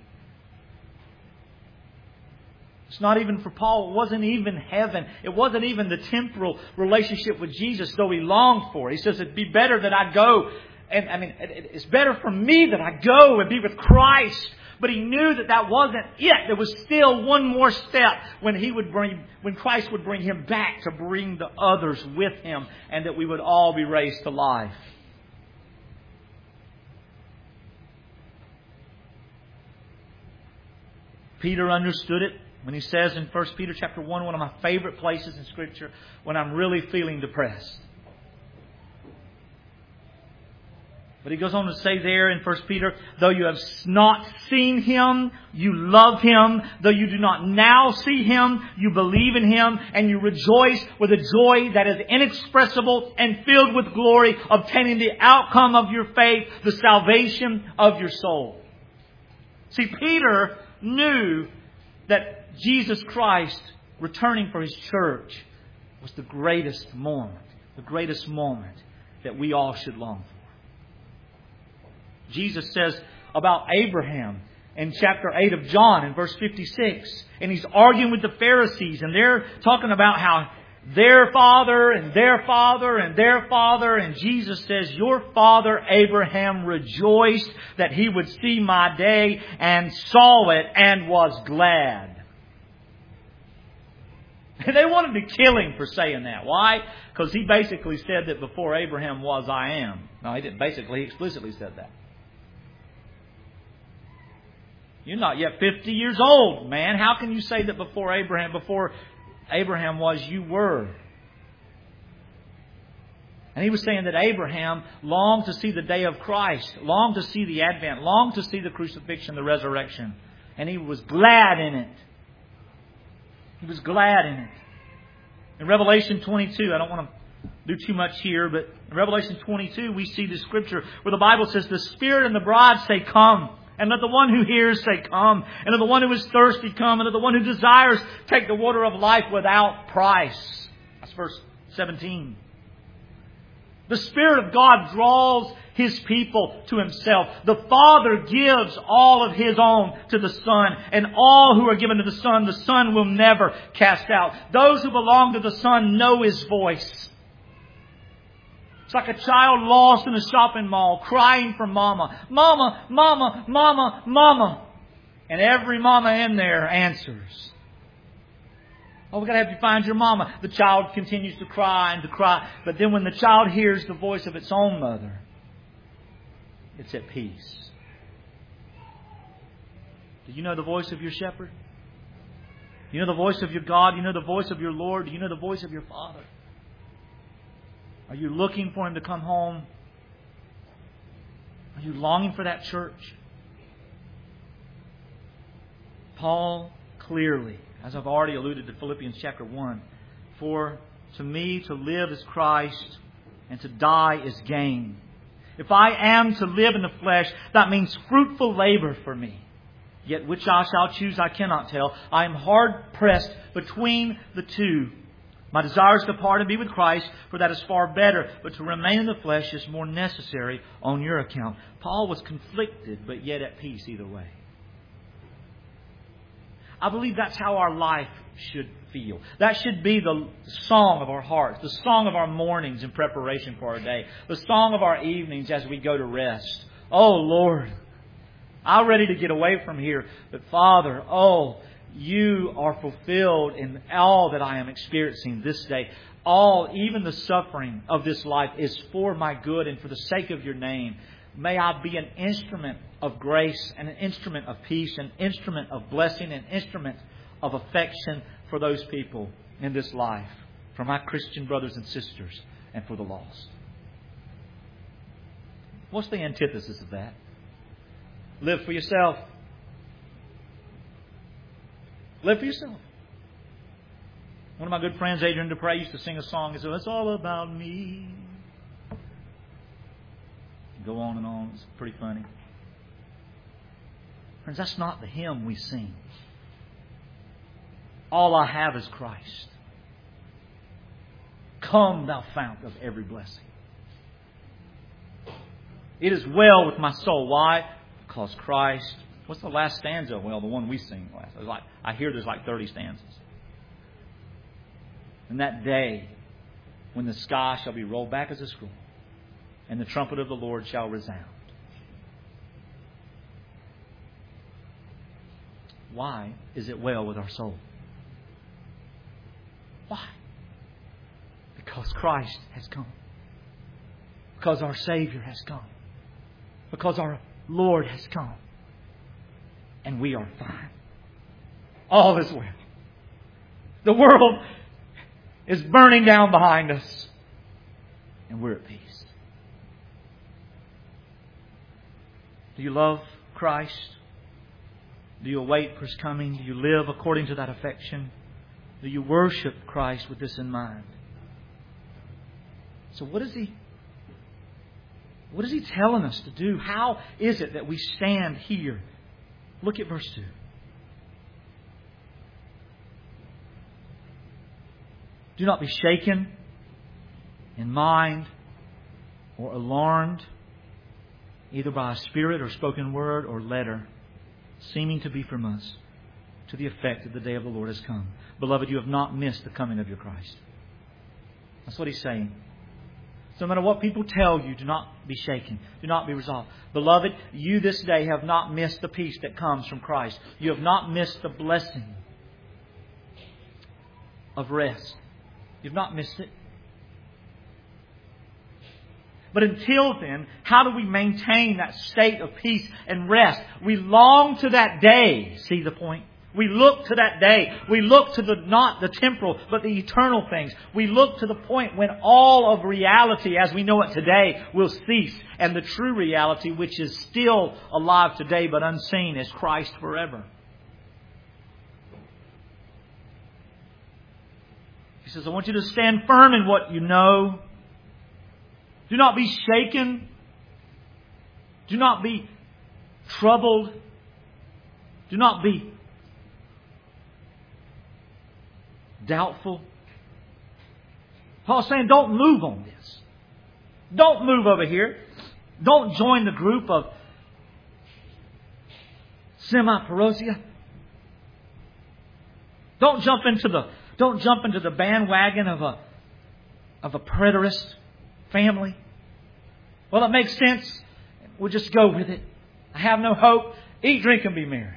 It's not even for Paul. It wasn't even heaven. It wasn't even the temporal relationship with Jesus, though he longed for it. He says it'd be better that I go. And it's better for me that I go and be with Christ. But he knew that that wasn't it. There was still one more step when Christ would bring him back to bring the others with him, and that we would all be raised to life. Peter understood it when he says in 1 Peter chapter 1, one of my favorite places in Scripture, when I'm really feeling depressed. But he goes on to say there in 1 Peter, though you have not seen Him, you love Him. Though you do not now see Him, you believe in Him, and you rejoice with a joy that is inexpressible and filled with glory, obtaining the outcome of your faith, the salvation of your soul. See, Peter knew that Jesus Christ returning for His church was the greatest moment that we all should long for. Jesus says about Abraham in chapter 8 of John in verse 56. And He's arguing with the Pharisees. And they're talking about how their father and their father and their father. And Jesus says, your father Abraham rejoiced that he would see my day, and saw it and was glad. And they wanted to kill him for saying that. Why? Because he basically said that before Abraham was, I am. No, he didn't basically. He explicitly said that. You're not yet 50 years old, man. How can you say that before Abraham was, you were? And he was saying that Abraham longed to see the day of Christ, longed to see the advent, longed to see the crucifixion, the resurrection. And he was glad in it. He was glad in it. In Revelation 22, I don't want to do too much here, but in Revelation 22 we see the Scripture where the Bible says, the Spirit and the bride say, come. And let the one who hears say, come. And let the one who is thirsty come. And let the one who desires take the water of life without price. That's verse 17. The Spirit of God draws His people to Himself. The Father gives all of His own to the Son. And all who are given to the Son will never cast out. Those who belong to the Son know His voice. It's like a child lost in a shopping mall, crying for mama. Mama, mama, mama, mama. And every mama in there answers. Oh, we've got to help you find your mama. The child continues to cry and to cry. But then when the child hears the voice of its own mother, it's at peace. Do you know the voice of your shepherd? Do you know the voice of your God? Do you know the voice of your Lord? Do you know the voice of your Father? Are you looking for Him to come home? Are you longing for that church? Paul clearly, as I've already alluded to Philippians chapter 1, for to me to live is Christ and to die is gain. If I am to live in the flesh, that means fruitful labor for me. Yet which I shall choose I cannot tell. I am hard pressed between the two. My desire is to depart and be with Christ, for that is far better. But to remain in the flesh is more necessary on your account. Paul was conflicted, but yet at peace either way. I believe that's how our life should feel. That should be the song of our hearts, the song of our mornings in preparation for our day, the song of our evenings as we go to rest. Oh Lord, I'm ready to get away from here, but Father, You are fulfilled in all that I am experiencing this day. Even the suffering of this life is for my good and for the sake of Your name. May I be an instrument of grace and an instrument of peace, an instrument of blessing, an instrument of affection for those people in this life, for my Christian brothers and sisters, and for the lost. What's the antithesis of that? Live for yourself. Live for yourself. One of my good friends, Adrian Dupre, used to sing a song. He said, "It's all about me." Go on and on. It's pretty funny. Friends, that's not the hymn we sing. All I have is Christ. Come, thou fount of every blessing. It is well with my soul. Why? Because Christ. What's the last stanza? Well, the one we sing last. I hear there's like 30 stanzas. And that day, when the sky shall be rolled back as a scroll, and the trumpet of the Lord shall resound. Why is it well with our soul? Why? Because Christ has come. Because our Savior has come. Because our Lord has come. And we are fine. All is well. The world is burning down behind us. And we're at peace. Do you love Christ? Do you await for His coming? Do you live according to that affection? Do you worship Christ with this in mind? So what is He telling us to do? How is it that we stand here? Look at verse 2. Do not be shaken in mind or alarmed, either by a spirit or spoken word or letter, seeming to be from us, to the effect that the day of the Lord has come. Beloved, you have not missed the coming of your Christ. That's what He's saying. So no matter what people tell you, do not be shaken. Do not be resolved. Beloved, you this day have not missed the peace that comes from Christ. You have not missed the blessing of rest. You've not missed it. But until then, how do we maintain that state of peace and rest? We long to that day. See the point? We look to that day. We look to not the temporal, but the eternal things. We look to the point when all of reality as we know it today will cease. And the true reality, which is still alive today but unseen, is Christ forever. He says, I want you to stand firm in what you know. Do not be shaken. Do not be troubled. Do not be doubtful. Paul's saying, don't move on this. Don't move over here. Don't join the group of semi-parosia. Don't jump into the bandwagon of a preterist family. Well, it makes sense. We'll just go with it. I have no hope. Eat, drink, and be merry.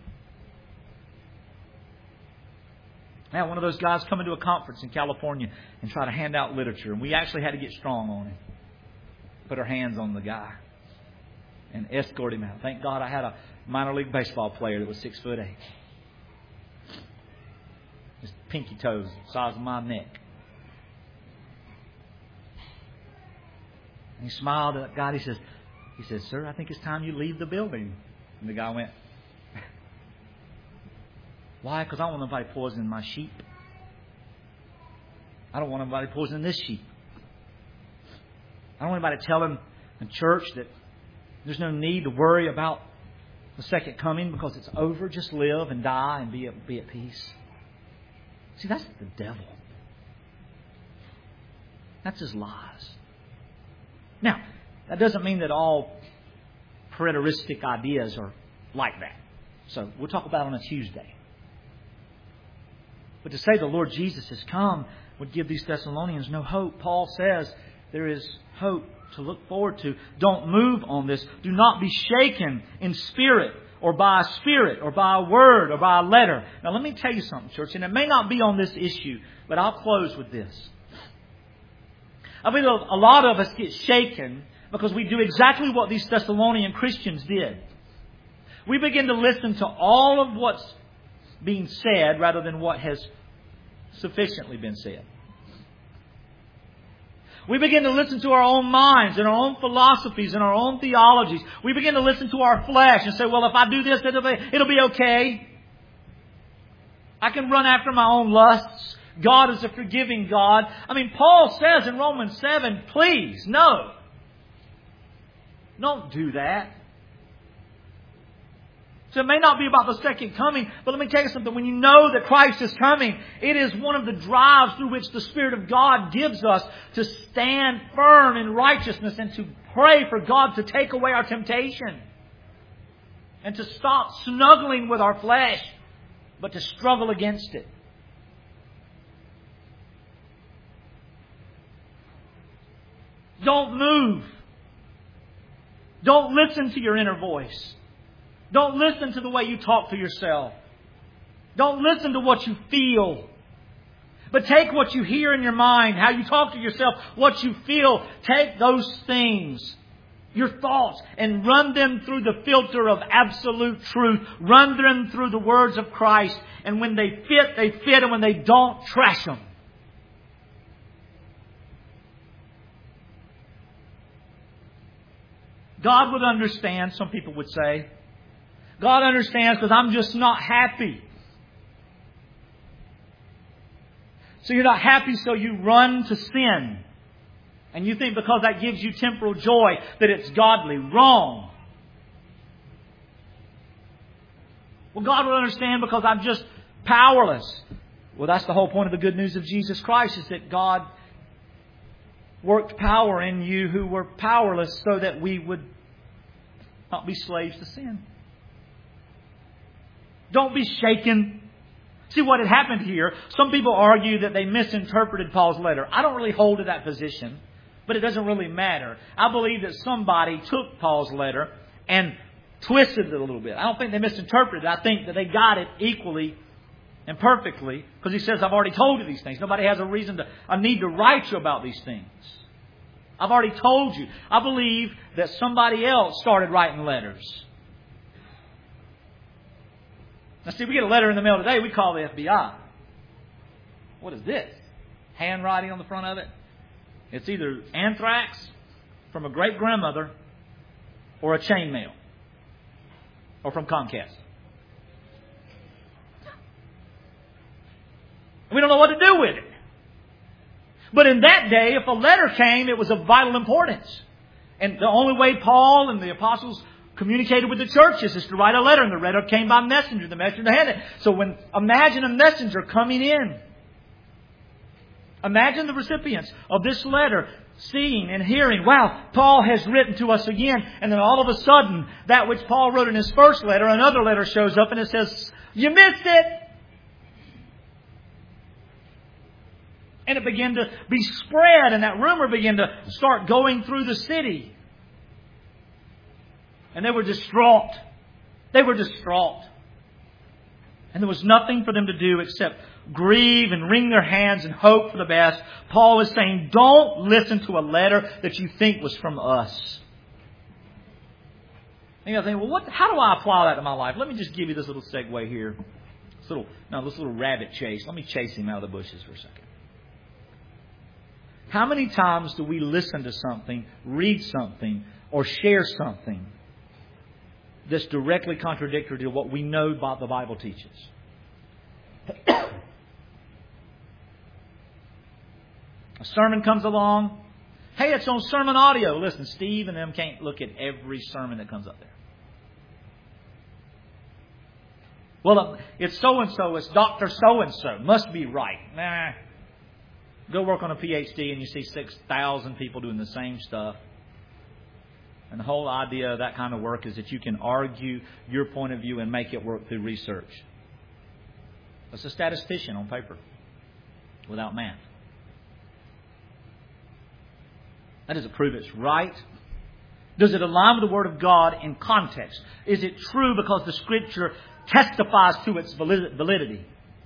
I had one of those guys come into a conference in California and try to hand out literature. And we actually had to get strong on him. Put our hands on the guy. And escort him out. Thank God I had a minor league baseball player that was 6'8". His pinky toes, the size of my neck. And he smiled at that guy. He says, sir, I think it's time you leave the building. And the guy went, Why? Because I don't want nobody poisoning my sheep. I don't want anybody poisoning this sheep. I don't want anybody telling the church that there's no need to worry about the second coming because it's over. Just live and die and be at peace. See, that's the devil. That's his lies. Now, that doesn't mean that all preteristic ideas are like that. So we'll talk about it on a Tuesday. But to say the Lord Jesus has come would give these Thessalonians no hope. Paul says there is hope to look forward to. Don't move on this. Do not be shaken in spirit or by a word or by a letter. Now let me tell you something, church, and it may not be on this issue, but I'll close with this. I believe a lot of us get shaken because we do exactly what these Thessalonian Christians did. We begin to listen to all of what's being said rather than what has sufficiently been said. We begin to listen to our own minds and our own philosophies and our own theologies. We begin to listen to our flesh and say, well, if I do this, it'll be okay. I can run after my own lusts. God is a forgiving God. I mean, Paul says in Romans 7, please, no. Don't do that. So it may not be about the second coming, but let me tell you something. When you know that Christ is coming, it is one of the drives through which the Spirit of God gives us to stand firm in righteousness and to pray for God to take away our temptation. And to stop snuggling with our flesh, but to struggle against it. Don't move. Don't listen to your inner voice. Don't listen to the way you talk to yourself. Don't listen to what you feel. But take what you hear in your mind, how you talk to yourself, what you feel. Take those things, your thoughts, and run them through the filter of absolute truth. Run them through the words of Christ. And when they fit, they fit. And when they don't, trash them. God would understand, some people would say. God understands because I'm just not happy. So you're not happy, so you run to sin. And you think because that gives you temporal joy that it's godly. Wrong. Well, God will understand because I'm just powerless. Well, that's the whole point of the good news of Jesus Christ, is that God worked power in you who were powerless so that we would not be slaves to sin. Don't be shaken. See what had happened here. Some people argue that they misinterpreted Paul's letter. I don't really hold to that position, but it doesn't really matter. I believe that somebody took Paul's letter and twisted it a little bit. I don't think they misinterpreted it. I think that they got it equally and perfectly, because he says, I've already told you these things. Nobody has a need to write you about these things. I've already told you. I believe that somebody else started writing letters. Now see, we get a letter in the mail today, we call the FBI. What is this? Handwriting on the front of it? It's either anthrax from a great-grandmother or a chainmail. Or from Comcast. We don't know what to do with it. But in that day, if a letter came, it was of vital importance. And the only way Paul and the apostles communicated with the churches is to write a letter. And the letter came by messenger. The messenger had it. So imagine a messenger coming in. Imagine the recipients of this letter seeing and hearing, wow, Paul has written to us again. And then all of a sudden, that which Paul wrote in his first letter, another letter shows up and it says, you missed it. And it began to be spread, and that rumor began to start going through the city. And they were distraught. They were distraught. And there was nothing for them to do except grieve and wring their hands and hope for the best. Paul is saying, don't listen to a letter that you think was from us. And you're thinking, well, how do I apply that to my life? Let me just give you this little segue here. This little rabbit chase. Let me chase him out of the bushes for a second. How many times do we listen to something, read something, or share something that's directly contradictory to what we know the Bible teaches? A sermon comes along. Hey, it's on sermon audio. Listen, Steve and them can't look at every sermon that comes up there. Well, it's so-and-so. It's Dr. So-and-so. Must be right. Nah. Go work on a PhD and you see 6,000 people doing the same stuff. And the whole idea of that kind of work is that you can argue your point of view and make it work through research. It's a statistician on paper without math. That doesn't prove it's right. Does it align with the Word of God in context? Is it true because the Scripture testifies to its validity?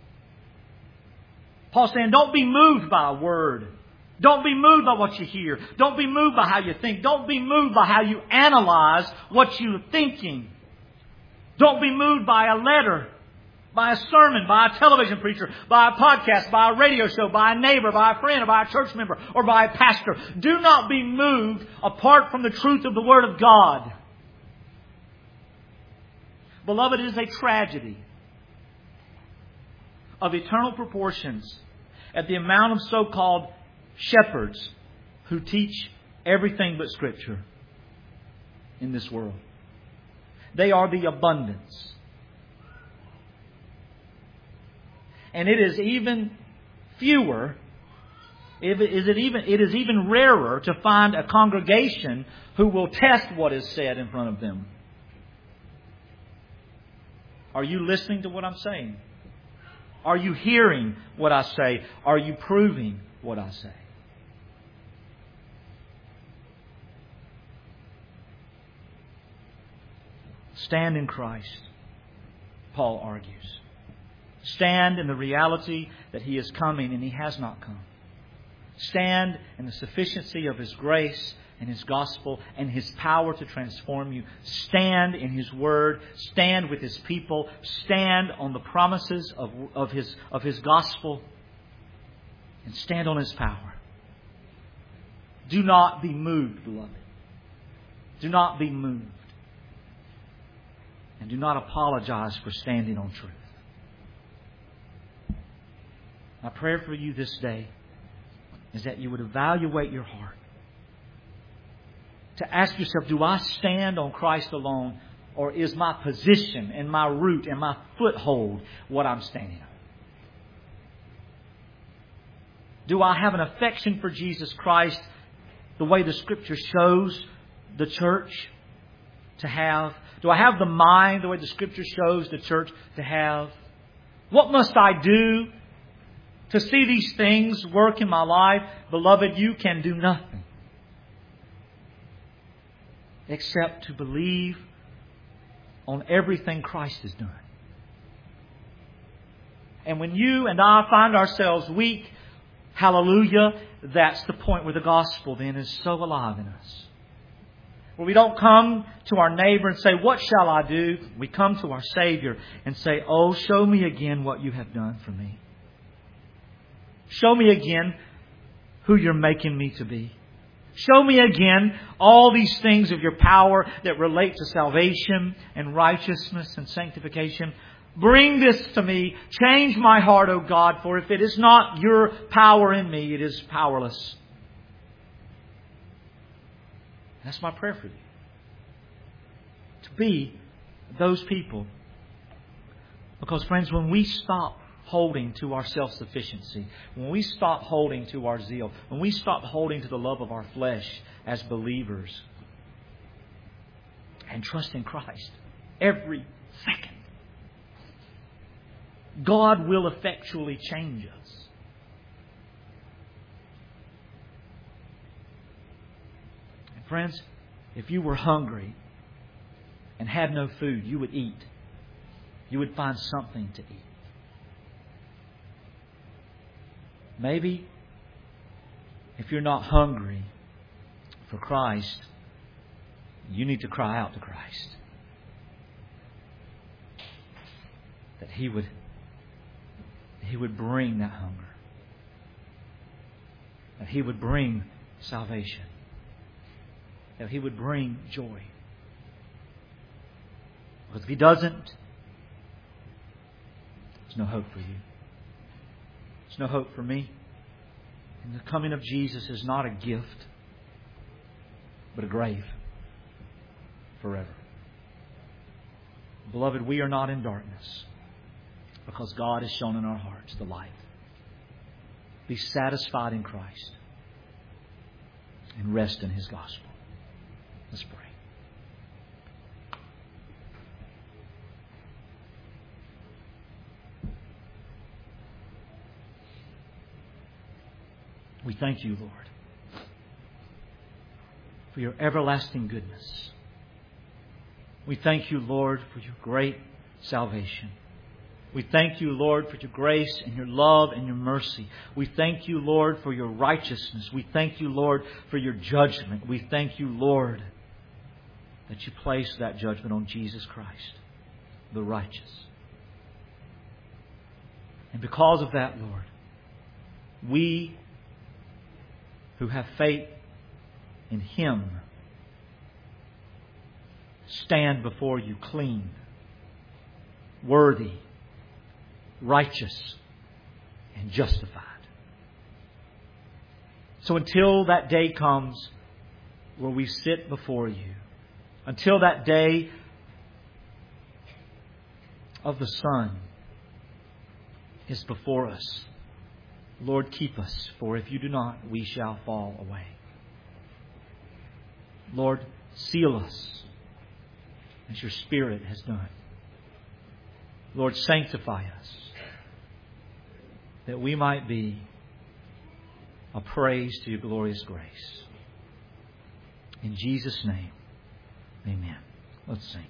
Paul's saying, don't be moved by a word. Don't be moved by what you hear. Don't be moved by how you think. Don't be moved by how you analyze what you're thinking. Don't be moved by a letter, by a sermon, by a television preacher, by a podcast, by a radio show, by a neighbor, by a friend, or by a church member, or by a pastor. Do not be moved apart from the truth of the Word of God. Beloved, it is a tragedy of eternal proportions at the amount of so-called shepherds who teach everything but Scripture in this world. They are the abundance. And it is even fewer, it is even rarer to find a congregation who will test what is said in front of them. Are you listening to what I'm saying? Are you hearing what I say? Are you proving what I say? Stand in Christ, Paul argues. Stand in the reality that He is coming and He has not come. Stand in the sufficiency of His grace and His gospel and His power to transform you. Stand in His Word. Stand with His people. Stand on the promises of His gospel. And stand on His power. Do not be moved, beloved. Do not be moved. And do not apologize for standing on truth. My prayer for you this day is that you would evaluate your heart. To ask yourself, do I stand on Christ alone, or is my position and my root and my foothold what I'm standing on? Do I have an affection for Jesus Christ the way the Scripture shows the church to have? Do I have the mind the way the Scripture shows the church to have? What must I do to see these things work in my life? Beloved, you can do nothing except to believe on everything Christ has done. And when you and I find ourselves weak, hallelujah, that's the point where the gospel then is so alive in us. Where we don't come to our neighbor and say, what shall I do? We come to our Savior and say, oh, show me again what you have done for me. Show me again who you're making me to be. Show me again all these things of your power that relate to salvation and righteousness and sanctification. Bring this to me. Change my heart, O God, for if it is not your power in me, it is powerless. That's my prayer for you. To be those people. Because, friends, when we stop holding to our self-sufficiency, when we stop holding to our zeal, when we stop holding to the love of our flesh as believers and trust in Christ every second, God will effectually change us. And friends, if you were hungry and had no food, you would eat. You would find something to eat. Maybe if you're not hungry for Christ, you need to cry out to Christ. That He would bring that hunger. That He would bring salvation. That He would bring joy. Because if He doesn't, it's There's no hope for you. There's no hope for me. And the coming of Jesus is not a gift, but a grave forever. Beloved, we are not in darkness because God has shone in our hearts the light. Be satisfied in Christ and rest in His gospel. Let's pray. We thank You, Lord, for Your everlasting goodness. We thank You, Lord, for Your great salvation. We thank You, Lord, for Your grace and Your love and Your mercy. We thank You, Lord, for Your righteousness. We thank You, Lord, for Your judgment. We thank You, Lord, that You placed that judgment on Jesus Christ, the righteous. And because of that, Lord, we who have faith in Him stand before You clean, worthy, righteous, and justified. So until that day comes where we sit before You, until that day of the Son is before us, Lord, keep us, for if You do not, we shall fall away. Lord, seal us as Your Spirit has done. Lord, sanctify us that we might be a praise to Your glorious grace. In Jesus' name, amen. Let's sing.